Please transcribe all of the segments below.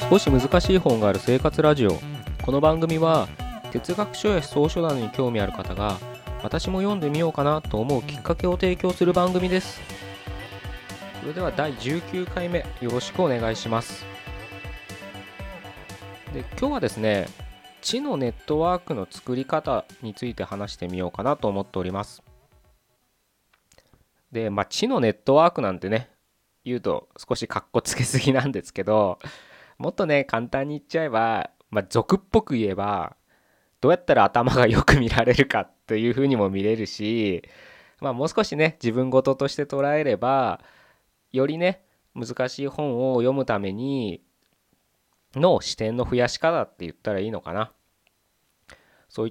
少し難しい本がある生活ラジオ。この番組は哲学書や思想書などに興味ある方が、私も読んでみようかなと思うきっかけを提供する番組です。それでは第19回目、よろしくお願いします。で、今日はですね、知のネットワークの作り方について話してみようかなと思っております。で、知のネットワークなんてね、言うと少しかっこつけすぎなんですけど、もっとね、簡単に言っちゃえば、俗っぽく言えば、どうやったら頭がよく見られるかというふうにも見れるし、もう少しね、自分事として捉えれば、よりね、難しい本を読むためにの視点の増やし方って言ったらいいのかな。そういった、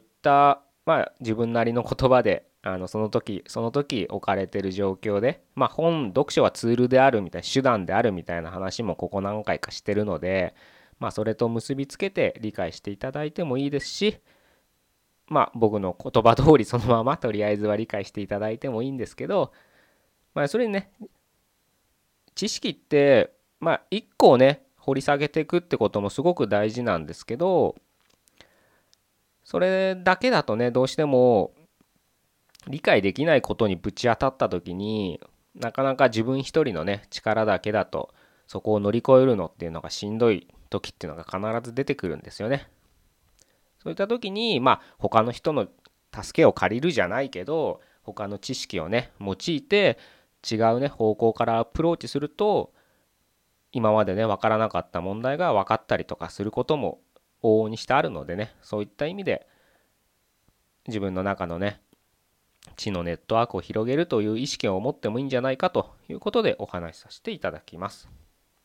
自分なりの言葉で、その時その時置かれてる状況で、読書はツールであるみたいな、手段であるみたいな話もここ何回かしてるので、それと結びつけて理解していただいてもいいですし、僕の言葉通りそのままとりあえずは理解していただいてもいいんですけど、それにね、知識って一個をね掘り下げていくってこともすごく大事なんですけど、それだけだとね、どうしても理解できないことにぶち当たった時に、なかなか自分一人のね力だけだとそこを乗り越えるのっていうのがしんどい時っていうのが必ず出てくるんですよね。そういった時に他の人の助けを借りるじゃないけど、他の知識をね用いて違うね方向からアプローチすると、今までね分からなかった問題が分かったりとかすることも往々にしてあるのでね、そういった意味で自分の中のね知のネットワークを広げるという意識を持ってもいいんじゃないかということでお話しさせていただきます。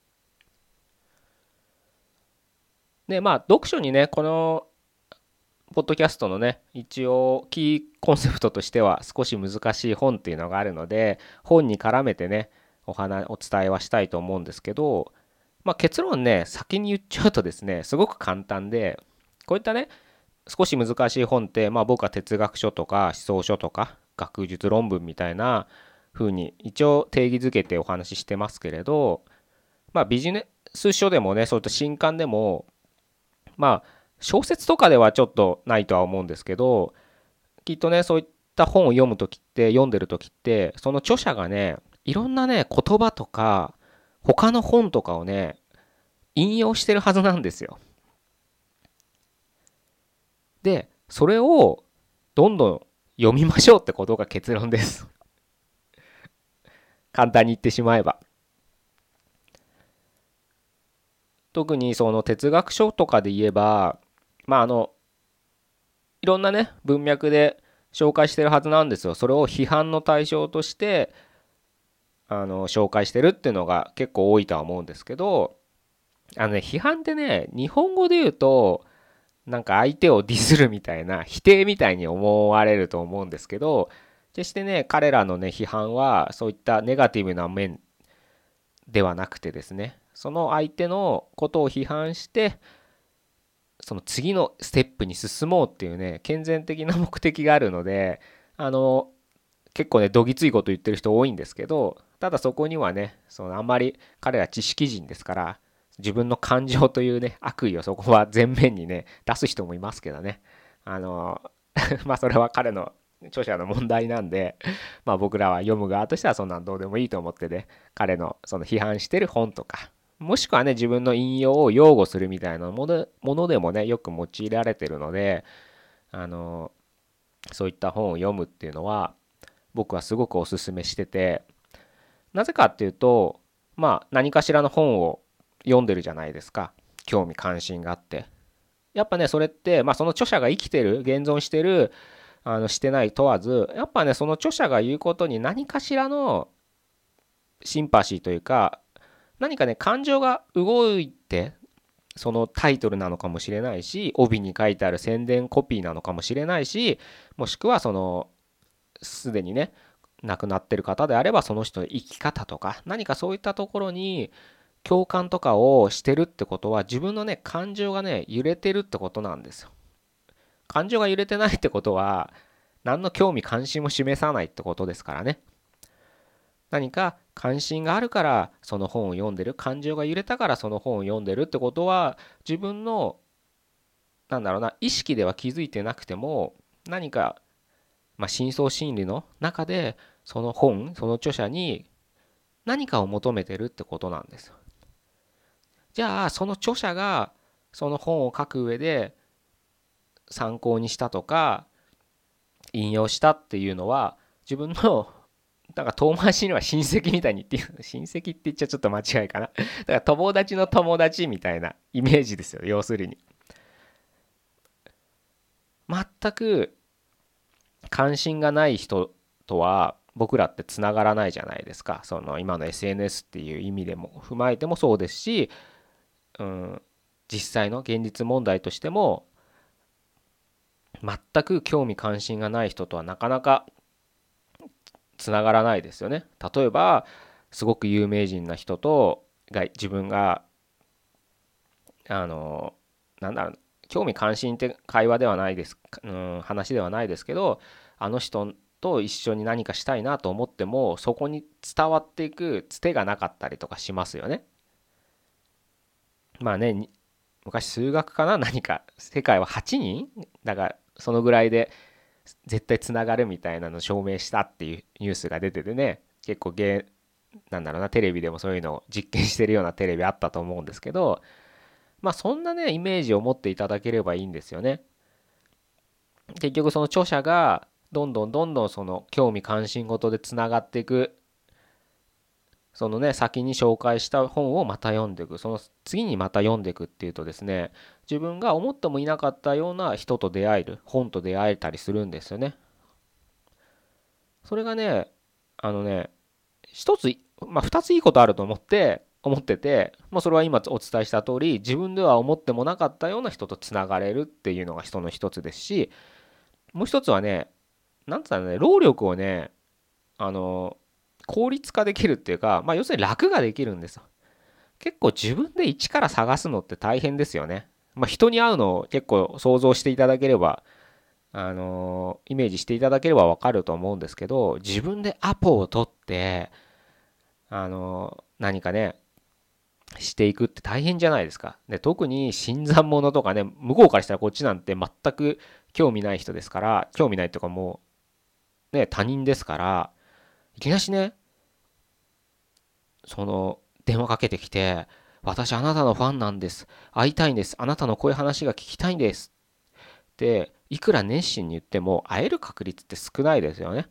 で、読書にね、このポッドキャストのね、一応キーコンセプトとしては少し難しい本っていうのがあるので、本に絡めてね、お伝えはしたいと思うんですけど、結論ね、先に言っちゃうとですね、すごく簡単で、こういったね、少し難しい本って、僕は哲学書とか思想書とか学術論文みたいな風に一応定義づけてお話ししてますけれど、ビジネス書でもね、そういった新刊でも、小説とかではちょっとないとは思うんですけど、きっとね、そういった本を読んでる時って、その著者がね、いろんなね、言葉とか、他の本とかをね、引用してるはずなんですよ。で、それをどんどん読みましょうってことが結論です。簡単に言ってしまえば。特にその哲学書とかで言えば、まああの、いろんなね、文脈で紹介してるはずなんですよ。それを批判の対象として、紹介してるっていうのが結構多いとは思うんですけど、批判ってね、日本語で言うと、なんか相手をディスるみたいな、否定みたいに思われると思うんですけど、決してね、彼らのね、批判は、そういったネガティブな面ではなくてですね、その相手のことを批判して、その次のステップに進もうっていうね、健全的な目的があるので、あの、結構ね、どぎついこと言ってる人多いんですけど、ただそこにはね、あんまり彼ら知識人ですから、自分の感情というね、悪意をそこは前面にね、出す人もいますけどね。あの、それは彼の著者の問題なんで、僕らは読む側としてはそんなんどうでもいいと思ってね、彼のその批判してる本とか、もしくはね、自分の引用を擁護するみたいなものでもね、よく用いられてるので、あの、そういった本を読むっていうのは、僕はすごくお勧めしてて、なぜかっていうと、何かしらの本を読んでるじゃないですか。興味関心があって。やっぱね、それって、その著者が生きてる、現存してる、してない問わず、やっぱね、その著者が言うことに何かしらのシンパシーというか、何かね、感情が動いて、そのタイトルなのかもしれないし、帯に書いてある宣伝コピーなのかもしれないし、もしくはすでにね、亡くなってる方であればその人の生き方とか何かそういったところに共感とかをしてるってことは、自分のね感情がね揺れてるってことなんですよ。感情が揺れてないってことは何の興味関心も示さないってことですからね。 何か関心があるからその本を読んでる、感情が揺れたからその本を読んでるってことは、自分の意識では気づいてなくても、何か深層心理の中でその著者に何かを求めてるってことなんですよ。じゃあその著者がその本を書く上で参考にしたとか引用したっていうのは、自分の遠回しには親戚みたいに言って、親戚って言っちゃちょっと間違いかな。だから友達の友達みたいなイメージですよ、要するに。全く関心がない人とは僕らってつながらないじゃないですか。その今の SNS っていう意味でも踏まえてもそうですし、うん、実際の現実問題としても、全く興味関心がない人とはなかなかつながらないですよね。例えばすごく有名人な人と自分があのなんだろう興味関心って会話ではないです、話ではないですけど、あの人と一緒に何かしたいなと思ってもそこに伝わっていくつてがなかったりとかしますよね。まあね、昔数学かな、何か世界は8人だからそのぐらいで絶対つながるみたいなのを証明したっていうニュースが出ててね、結構テレビでもそういうのを実験してるようなテレビあったと思うんですけど、そんなねイメージを持っていただければいいんですよね。結局その著者がどんどんその興味関心事でつながっていく、そのね先に紹介した本をまた読んでいく、その次にまた読んでいくっていうとですね、自分が思ってもいなかったような人と出会える、本と出会えたりするんですよね。それがね、あのね一つ、二ついいことあると思ってて、それは今お伝えした通り、自分では思ってもなかったような人とつながれるっていうのが人の一つですし、もう一つはね、なんつったらね、労力をね、あの、効率化できるっていうか、要するに楽ができるんですよ。結構自分で一から探すのって大変ですよね。人に会うのを結構想像していただければ、イメージしていただければわかると思うんですけど、自分でアポを取って、何かね、していくって大変じゃないですか。で、特に新参者とかね、向こうからしたらこっちなんて全く興味ない人ですから、興味ないとかもうね、他人ですから、いきなしね、電話かけてきて、私あなたのファンなんです。会いたいんです。あなたのこういう話が聞きたいんです。って、いくら熱心に言っても会える確率って少ないですよね。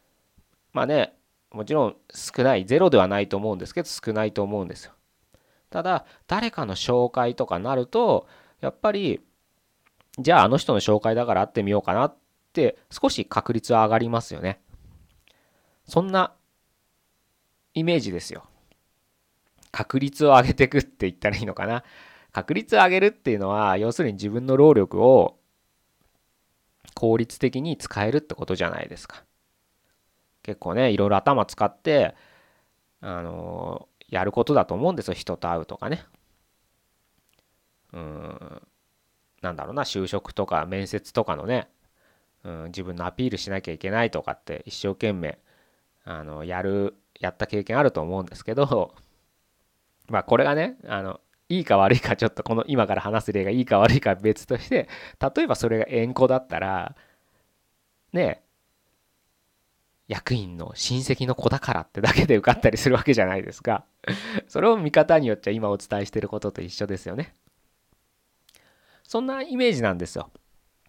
もちろん少ない、ゼロではないと思うんですけど、少ないと思うんですよ。ただ、誰かの紹介とかなると、やっぱり、じゃああの人の紹介だから会ってみようかなって少し確率は上がりますよね。そんなイメージですよ。確率を上げていくって言ったらいいのかな。確率を上げるっていうのは、要するに自分の労力を効率的に使えるってことじゃないですか。結構ね、いろいろ頭使って、やることだと思うんですよ。人と会うとかね。就職とか面接とかのね、自分のアピールしなきゃいけないとかって一生懸命、やった経験あると思うんですけど、これがね、いいか悪いかちょっとこの今から話す例がいいか悪いか別として、例えばそれが縁故だったら、ね、役員の親戚の子だからってだけで受かったりするわけじゃないですか。それを見方によっちゃ今お伝えしていることと一緒ですよね。そんなイメージなんですよ。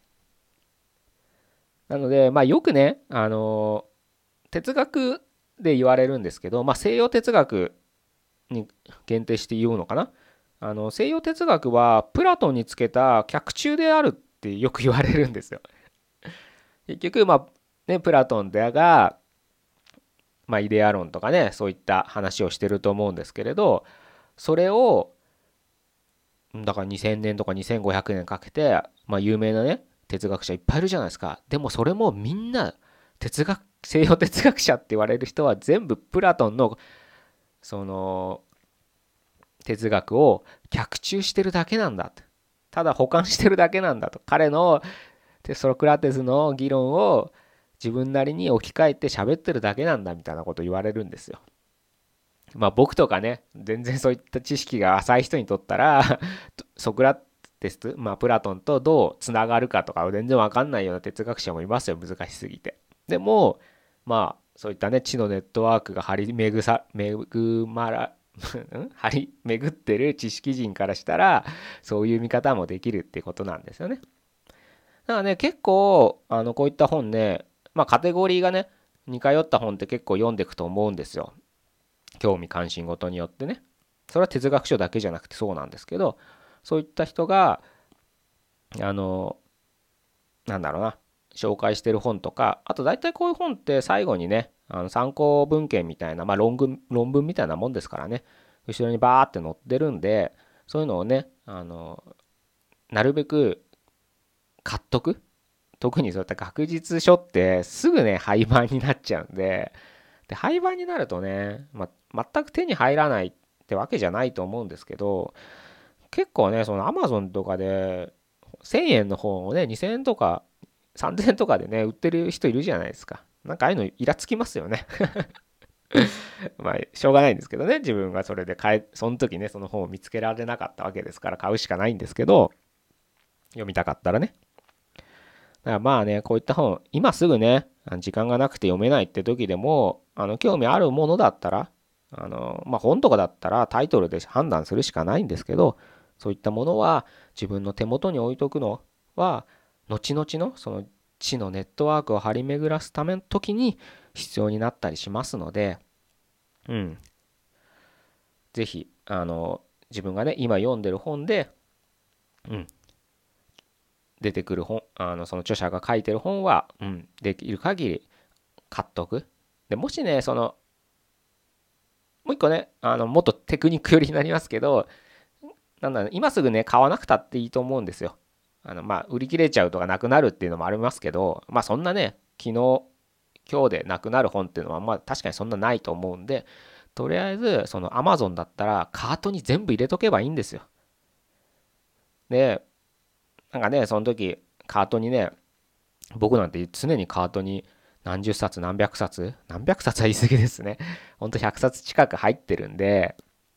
なので、よくね、哲学で言われるんですけど、西洋哲学に限定して言うのかな。西洋哲学はプラトンにつけた脚注であるってよく言われるんですよ。結局、プラトンだが、イデア論とかね、そういった話をしてると思うんですけれど、それを、だから2000年とか2500年かけて、有名なね、哲学者いっぱいいるじゃないですか。でもそれもみんな、西洋哲学者って言われる人は全部プラトンの、その、哲学を脚注してるだけなんだと。ただ保管してるだけなんだと。彼のソクラテスの議論を自分なりに置き換えて喋ってるだけなんだみたいなこと言われるんですよ。まあ僕とかね、全然そういった知識が浅い人にとったらソクラテス、まあプラトンとどうつながるかとか全然わかんないような哲学者もいますよ、難しすぎて。でも、まあそういったね、知のネットワークが張り巡さ、巡まら、張り巡ってる知識人からしたら、そういう見方もできるってことなんですよね。だからね、結構、こういった本ね、まあカテゴリーがね、似通った本って結構読んでいくと思うんですよ。興味関心ごとによってね。それは哲学書だけじゃなくてそうなんですけど、そういった人があのなんだろうな、紹介してる本とか、あと大体こういう本って最後にね、参考文献みたいな、まあ論文みたいなもんですからね、後ろにバーって載ってるんで、そういうのをね、なるべく買っとく。特にそういった学術書ってすぐね、廃盤になっちゃうんで、廃盤になるとね、全く手に入らないってわけじゃないと思うんですけど、結構ね、その Amazon とかで1000円の本をね、2000円とか3000円とかでね、売ってる人いるじゃないですか。なんかああいうのイラつきますよね。まあ、しょうがないんですけどね、自分がそれでその時ね、その本を見つけられなかったわけですから買うしかないんですけど、読みたかったらね。だからまあね、こういった本、今すぐね、時間がなくて読めないって時でも、興味あるものだったら、まあ本とかだったらタイトルで判断するしかないんですけど、そういったものは自分の手元に置いとくのは、後々のその知のネットワークを張り巡らすための時に必要になったりしますので、うん、ぜひ、自分がね、今読んでる本で、うん、出てくる本、その著者が書いてる本は、できる限り買っとく。で、もしね、もう一個ね、もっとテクニック寄りになりますけど、なんだろう、今すぐね、買わなくたっていいと思うんですよ。まあ、売り切れちゃうとかなくなるっていうのもありますけど、まあ、そんなね、今日でなくなる本っていうのは、まあ、確かにそんなないと思うんで、とりあえず、その Amazon だったら、カートに全部入れとけばいいんですよ。で、なんかね、その時、カートにね、僕なんて常にカートに何十冊何百冊は言い過ぎですね。ほんと100冊近く入ってるんで、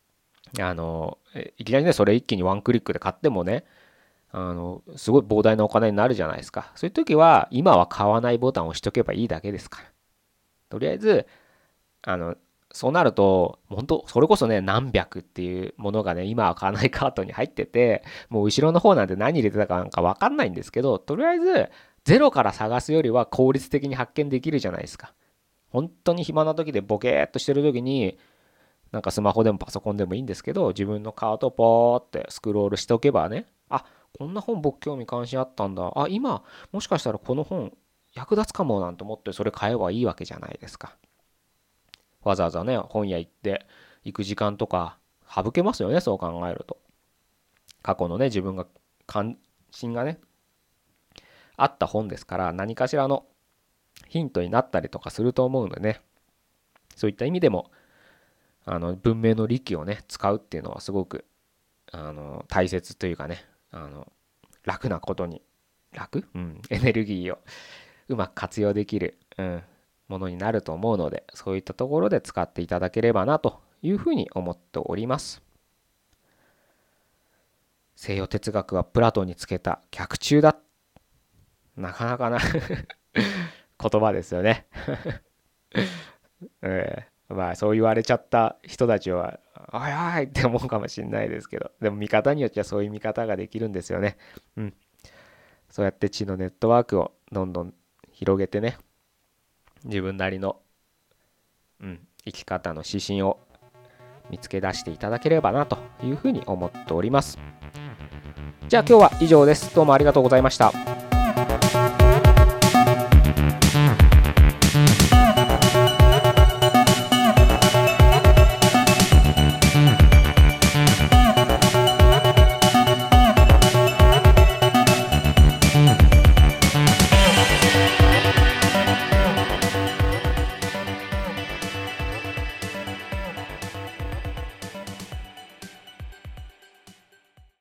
いきなりね、それ一気にワンクリックで買ってもね、すごい膨大なお金になるじゃないですか。そういう時は、今は買わないボタンを押しとけばいいだけですから。とりあえず、あの、そうなると、本当それこそね、何百っていうものがね、今は買わないカートに入ってて、もう後ろの方なんて何入れてたかなんかわかんないんですけど、とりあえず、ゼロから探すよりは効率的に発見できるじゃないですか。本当に暇な時でボケーっとしてる時に、なんかスマホでもパソコンでもいいんですけど、自分のカートをポーってスクロールしておけばね、あ、こんな本僕興味関心あったんだ。あ、今、もしかしたらこの本役立つかもなんて思ってそれ買えばいいわけじゃないですか。わざわざね、本屋行く時間とか省けますよね、そう考えると。過去のね、自分が関心がね、あった本ですから、何かしらのヒントになったりとかすると思うのでね、そういった意味でも、文明の利器をね、使うっていうのはすごく、大切というかね、楽なことに、エネルギーをうまく活用できる、ものになると思うので、そういったところで使っていただければなというふうに思っております。西洋哲学はプラトンにつけた脚注だ。なかなかな言葉ですよね。まあそう言われちゃった人たちは、おいおいって思うかもしれないですけど、でも見方によってはそういう見方ができるんですよね。うん。そうやって知のネットワークをどんどん広げてね、自分なりの、生き方の指針を見つけ出していただければなというふうに思っております。じゃあ今日は以上です。どうもありがとうございました。